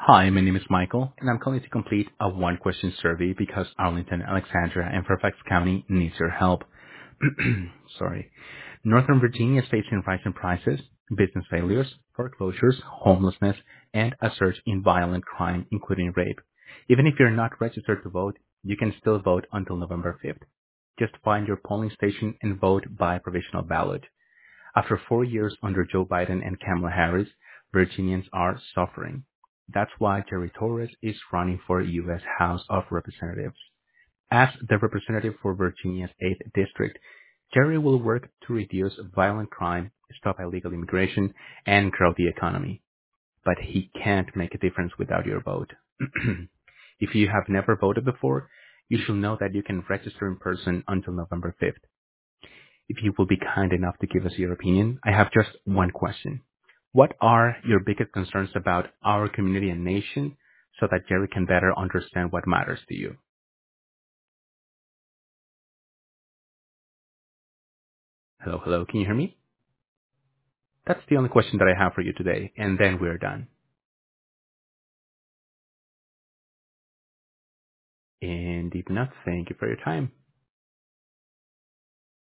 Hi, my name is Michael, and I'm calling to complete a one-question survey because Arlington, Alexandria, and Fairfax County needs your help. Sorry. Northern Virginia is facing rising prices, business failures, foreclosures, homelessness, and a surge in violent crime, including rape. Even if you're not registered to vote, you can still vote until November 5th. Just find your polling station and vote by provisional ballot. After 4 years under Joe Biden and Kamala Harris, Virginians are suffering. That's why Jerry Torres is running for U.S. House of Representatives. As the representative for Virginia's 8th District, Jerry will work to reduce violent crime, stop illegal immigration, and grow the economy. But he can't make a difference without your vote. If you have never voted before, you should know that you can register in person until November 5th. If you will be kind enough to give us your opinion, I have just one question. What are your biggest concerns about our community and nation so that Jerry can better understand what matters to you? Hello, hello, can you hear me? That's the only question that I have for you today, and then we're done. And if not, thank you for your time.